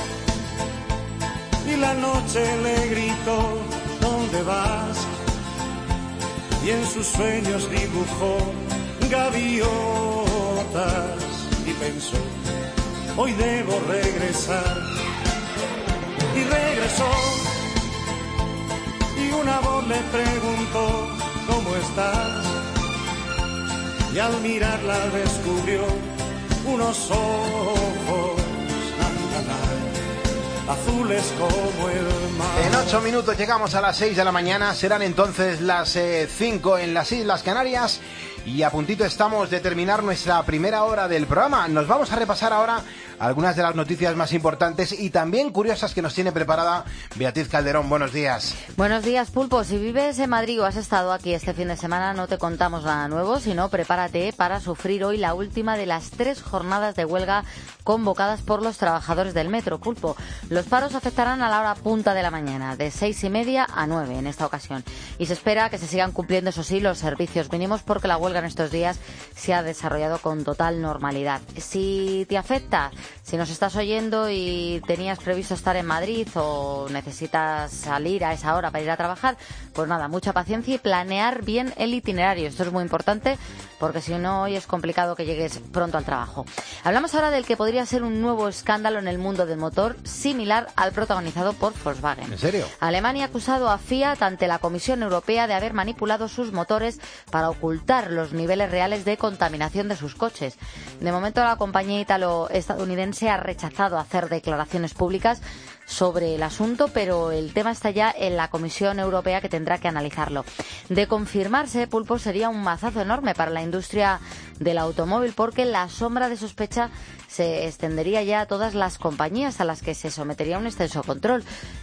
M: y la noche le gritó ¿dónde vas? Y en sus sueños dibujó gaviotas y pensó hoy debo regresar. Y regresó y una voz le preguntó ¿cómo estás? Y al mirarla descubrió unos ojos azules como el mar.
C: En 8 minutos llegamos a las 6 de la mañana, serán entonces las 5 en las Islas Canarias y a puntito estamos de terminar nuestra primera hora del programa. Nos vamos a repasar ahora algunas de las noticias más importantes y también curiosas que nos tiene preparada Beatriz Calderón. Buenos días.
D: Buenos días, Pulpo. Si vives en Madrid o has estado aquí este fin de semana, no te contamos nada nuevo, sino prepárate para sufrir hoy la última de las 3 jornadas de huelga convocadas por los trabajadores del metro, Pulpo. Los paros afectarán a la hora punta de la mañana, de 6:30 a 9 en esta ocasión. Y se espera que se sigan cumpliendo, eso sí, los servicios mínimos porque la huelga en estos días se ha desarrollado con total normalidad. Si te afecta, si nos estás oyendo y tenías previsto estar en Madrid o necesitas salir a esa hora para ir a trabajar, pues nada, mucha paciencia y planear bien el itinerario. Esto es muy importante porque si no, hoy es complicado que llegues pronto al trabajo. Hablamos ahora del que podría ser un nuevo escándalo en el mundo del motor, similar al protagonizado por Volkswagen.
C: ¿En serio?
D: Alemania ha acusado a Fiat ante la Comisión Europea de haber manipulado sus motores para ocultar los niveles reales de contaminación de sus coches. De momento, la compañía italo-estadounidense ha rechazado hacer declaraciones públicas sobre el asunto, pero el tema está ya en la Comisión Europea, que tendrá que analizarlo. De confirmarse, Pulpo, sería un mazazo enorme para la industria del automóvil, porque la sombra de sospecha se extendería ya a todas las compañías a las que se sometería un extenso control.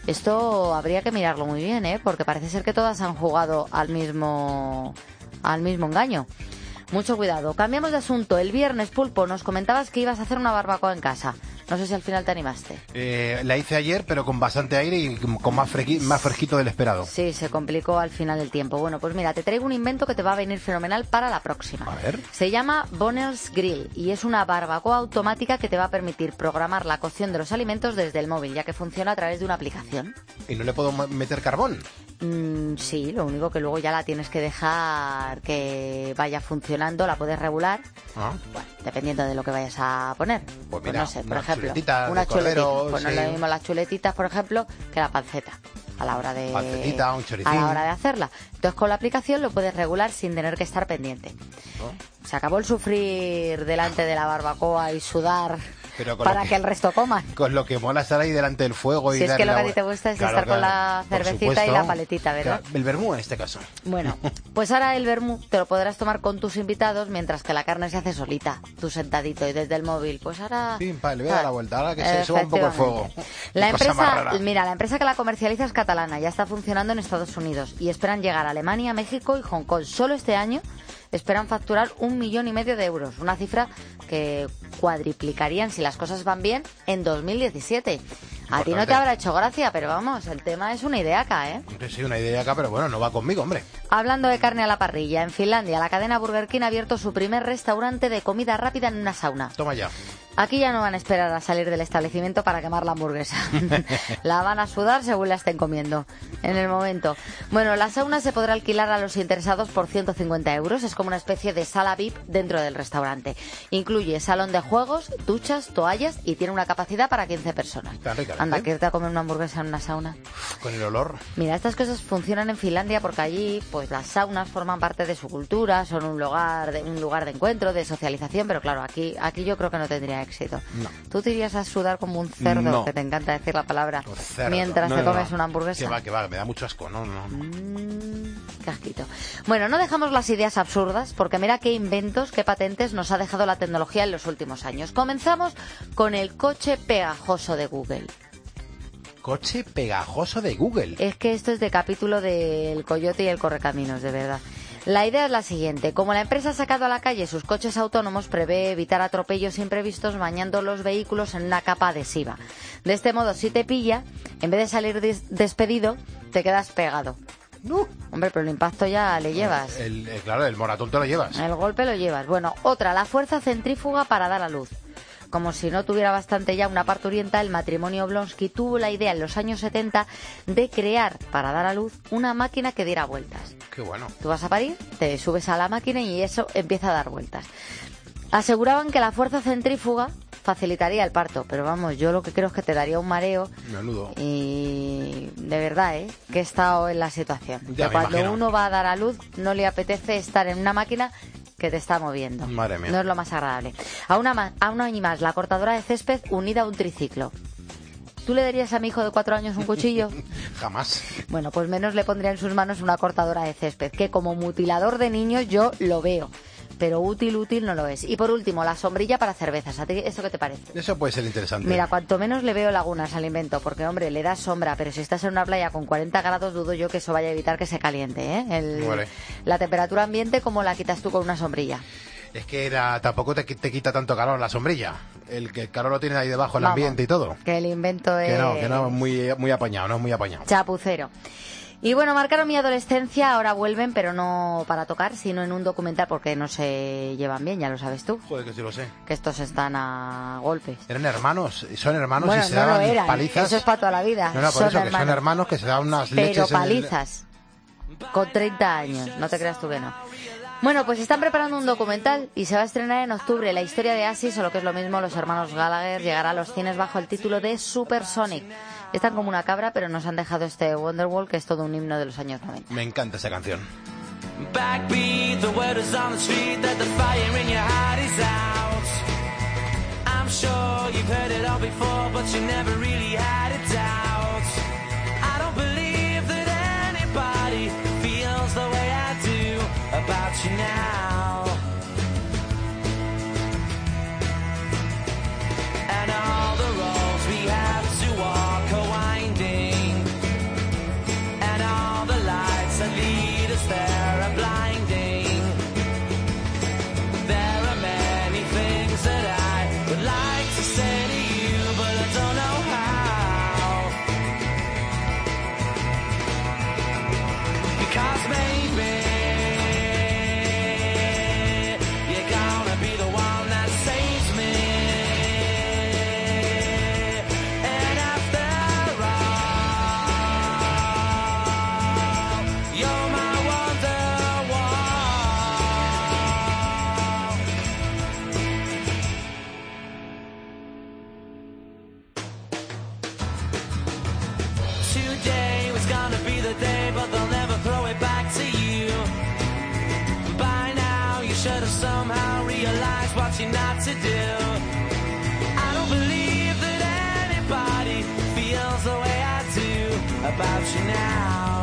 D: Esto habría que mirarlo muy bien, porque parece ser que todas han jugado al mismo engaño. Mucho cuidado. Cambiamos de asunto. El viernes, Pulpo, nos comentabas que ibas a hacer una barbacoa en casa. No sé si al final te animaste.
C: La hice ayer, pero con bastante aire y con más fresquito del esperado.
D: Sí, se complicó al final el tiempo. Bueno, pues mira, te traigo un invento que te va a venir fenomenal para la próxima.
C: A ver.
D: Se llama Bonel's Grill y es una barbacoa automática que te va a permitir programar la cocción de los alimentos desde el móvil, ya que funciona a través de una aplicación.
C: ¿Y no le puedo meter carbón?
D: Sí, lo único que luego ya la tienes que dejar que vaya funcionando, la puedes regular, bueno, dependiendo de lo que vayas a poner.
C: Pues mira,
D: no sé, por ejemplo,
C: una chuletita.
D: Pues no es lo mismo las chuletitas, por ejemplo, que la panceta a la hora de
C: pancetita, un choricín.
D: a la hora de hacerla. Entonces con la aplicación lo puedes regular sin tener que estar pendiente. Se acabó el sufrir delante de la barbacoa y sudar
C: Pero con
D: para que el resto coman.
C: Con lo que mola estar ahí delante del fuego y
D: Si es que lo que a ti
C: la...
D: te gusta es
C: Claro,
D: estar con
C: claro,
D: la
C: por
D: cervecita
C: supuesto.
D: y la paletita, ¿verdad?
C: Claro, el vermú en este caso.
D: Bueno, pues ahora el vermú te lo podrás tomar con tus invitados mientras que la carne se hace solita, tú sentadito y desde el móvil. Pues ahora...
C: Sí, le voy a dar la vuelta, ahora que se suba un poco el fuego.
D: La
C: Cosa más
D: empresa,
C: rara.
D: mira, la empresa que la comercializa es catalana, ya está funcionando en Estados Unidos y esperan llegar a Alemania, México y Hong Kong. Solo este año esperan facturar 1,5 millones de euros, una cifra que cuadriplicarían, si las cosas van bien, en 2017. A ti no te habrá hecho gracia, pero vamos, el tema es una ideaca, ¿eh?
C: Sí, una idea acá, pero bueno, no va conmigo, hombre.
D: Hablando de carne a la parrilla, en Finlandia la cadena Burger King ha abierto su primer restaurante de comida rápida en una sauna.
C: Toma ya.
D: Aquí ya no van a esperar a salir del establecimiento para quemar la hamburguesa. La van a sudar según la estén comiendo, en el momento. Bueno, la sauna se podrá alquilar a los interesados por 150 euros. Es como una especie de sala VIP dentro del restaurante. Incluye salón de juegos, duchas, toallas y tiene una capacidad para 15 personas.
C: Tan rica,
D: Anda, que irte a comer una hamburguesa en una sauna.
C: Con el olor.
D: Mira, estas cosas funcionan en Finlandia porque allí, pues las saunas forman parte de su cultura, son un lugar de encuentro, de socialización, pero claro, aquí yo creo que no tendría éxito.
C: No.
D: Tú te irías a sudar como un cerdo,
C: No.
D: que te encanta decir la palabra,
C: Cerdo.
D: mientras
C: No,
D: te
C: no,
D: comes
C: no.
D: una hamburguesa.
C: Que va, me da mucho asco, no.
D: Qué asquito. Bueno, no dejamos las ideas absurdas, porque mira qué inventos, qué patentes nos ha dejado la tecnología en los últimos años. Comenzamos con el coche pegajoso de Google.
C: Coche pegajoso de Google.
D: Es que esto es de capítulo del Coyote y el Correcaminos, de verdad. La idea es la siguiente. Como la empresa ha sacado a la calle sus coches autónomos, prevé evitar atropellos imprevistos bañando los vehículos en una capa adhesiva. De este modo, si te pilla, en vez de salir despedido, te quedas pegado.
C: No.
D: Hombre, pero el impacto ya le llevas.
C: Claro, el moratón te lo llevas.
D: El golpe lo llevas. Bueno, otra, la fuerza centrífuga para dar a luz. Como si no tuviera bastante ya una parturienta, el matrimonio Oblonsky tuvo la idea en los años 70 de crear, para dar a luz, una máquina que diera vueltas.
C: Qué bueno.
D: Tú vas a parir, te subes a la máquina y eso empieza a dar vueltas. Aseguraban que la fuerza centrífuga facilitaría el parto, pero vamos, yo lo que creo es que te daría un mareo.
C: Menudo.
D: Y de verdad, que he estado en la situación.
C: Ya
D: Que
C: me
D: cuando
C: imagino.
D: uno va a dar a luz, no le apetece estar en una máquina que te está moviendo.
C: Madre mía.
D: No es lo más agradable. A una y más, la cortadora de césped unida a un triciclo. ¿Tú le darías a mi hijo de 4 años un cuchillo?
C: Jamás.
D: Bueno, pues menos le pondría en sus manos una cortadora de césped, que como mutilador de niños yo lo veo, pero útil no lo es. Y por último, la sombrilla para cervezas. ¿A ti eso qué te parece?
C: Eso puede ser interesante.
D: Mira, cuanto menos le veo lagunas al invento, porque, hombre, le da sombra, pero si estás en una playa con 40 grados, dudo yo que eso vaya a evitar que se caliente, ¿eh?
C: Vale.
D: La temperatura ambiente, ¿cómo la quitas tú con una sombrilla?
C: Es que tampoco te quita tanto calor la sombrilla. El calor lo tiene ahí debajo el
D: Vamos,
C: ambiente y todo.
D: Que el invento es...
C: Que no, muy apañado, no es muy apañado.
D: Chapucero. Y bueno, marcaron mi adolescencia, ahora vuelven, pero no para tocar, sino en un documental, porque no se llevan bien, ya lo sabes tú.
C: Joder, que sí lo sé.
D: Que estos están a golpes.
C: Eran hermanos, son hermanos
D: Bueno,
C: y se
D: no
C: daban
D: lo eran,
C: palizas.
D: eso es para toda la vida.
C: No, por
D: Son
C: eso, que
D: hermanos.
C: son hermanos que se dan unas
D: Pero
C: leches
D: palizas, con 30 años, no te creas tú que no. Bueno, pues están preparando un documental y se va a estrenar en octubre. La historia de Asis, o lo que es lo mismo, los hermanos Gallagher, llegará a los cines bajo el título de Supersonic. Están como una cabra, pero nos han dejado este Wonderwall, que es todo un himno de los años 90.
C: Me encanta esa canción.
M: Backbeat, the word is on the street that the fire in your heart is out. I'm sure you've heard it all before, but you never really had it out. I don't believe that anybody feels the way I do about you now. And all the roads we have to walk are winding, and all the lights that lead us there are blinding. There are many things that I would like to say to you, but I don't know how. Because maybe you're gonna be the one that saves me. And after all, you're my Wonderwall. Today was gonna be the day, but they'll never throw it back to you. By now, you should have somehow realized what you're not to do. I don't about you now.